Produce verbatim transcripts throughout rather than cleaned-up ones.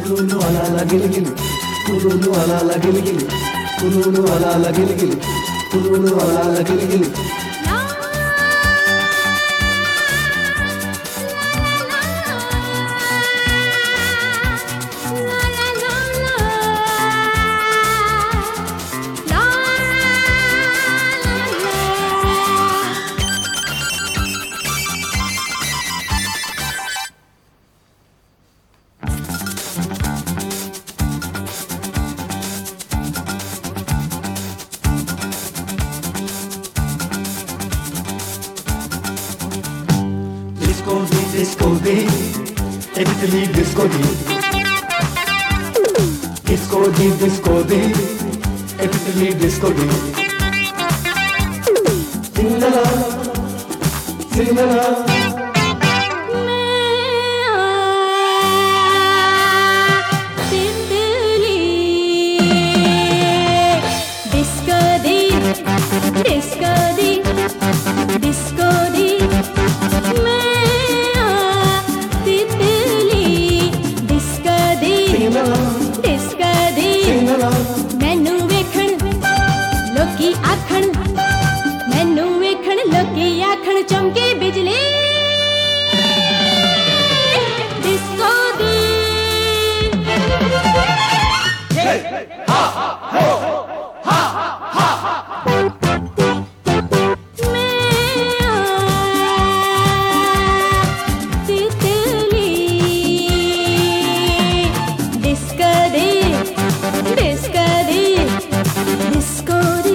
కులులు అలా అలా గిలిగిలి కులులు అలా అలా గిలిగిలి కులులు అలా అలా గిలిగిలి కులులు అలా అలా గిలిగిలి Disco di, disco di, Italy disco di. Disco di, disco di, Italy disco di. Sing la la, sing la la. Disco di, disco di, disco di. मैनू वेखण लोकी आखण मैनू वेखण लोकी आखण चमके बिजली डिस्को दी हा हो हा हा डिस्को दी डिस्को दी डिस्को दी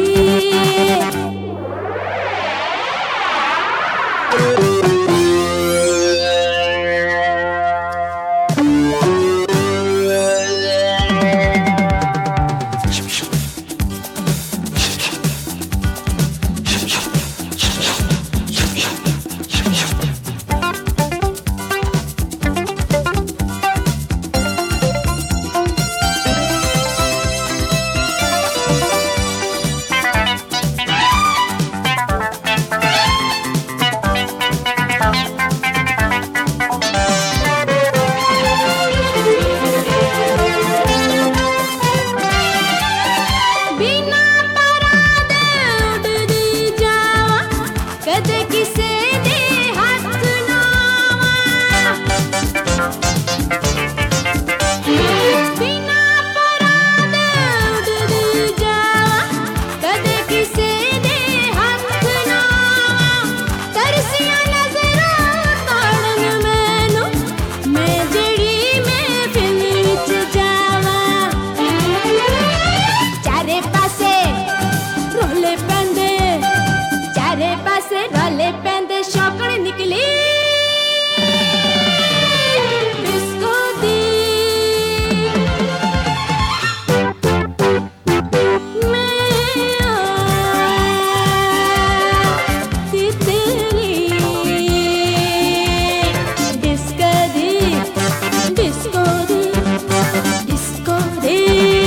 रोले पैंदे शौकड़ निकली डिस्को दी मैं तितली डिस्को दी डिस्को दी डिस्को दी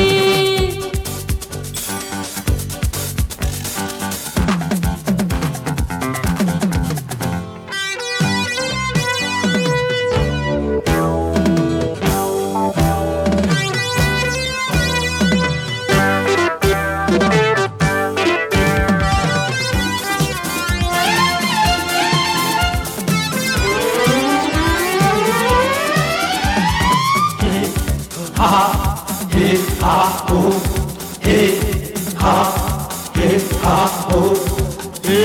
Ha he ha ho he ha he ha ho he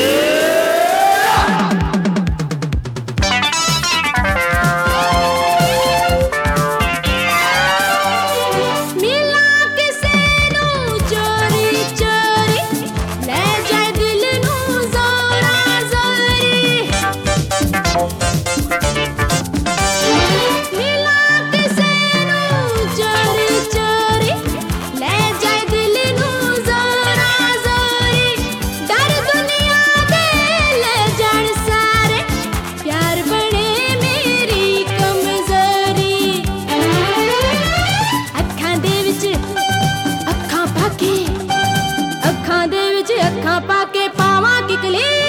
मिला किसे नू चोरी चोरी ले जाए दिल नू जोरा जोरी मिला किसे नू चोरी चोरी ले जाए दिल नू जोरा जोरी डर दुनिया दे ले जान सारे प्यार बने मेरी कमजोरी अखां दे विच अखां पाके अखां दे विच अखां पाके पावां किकली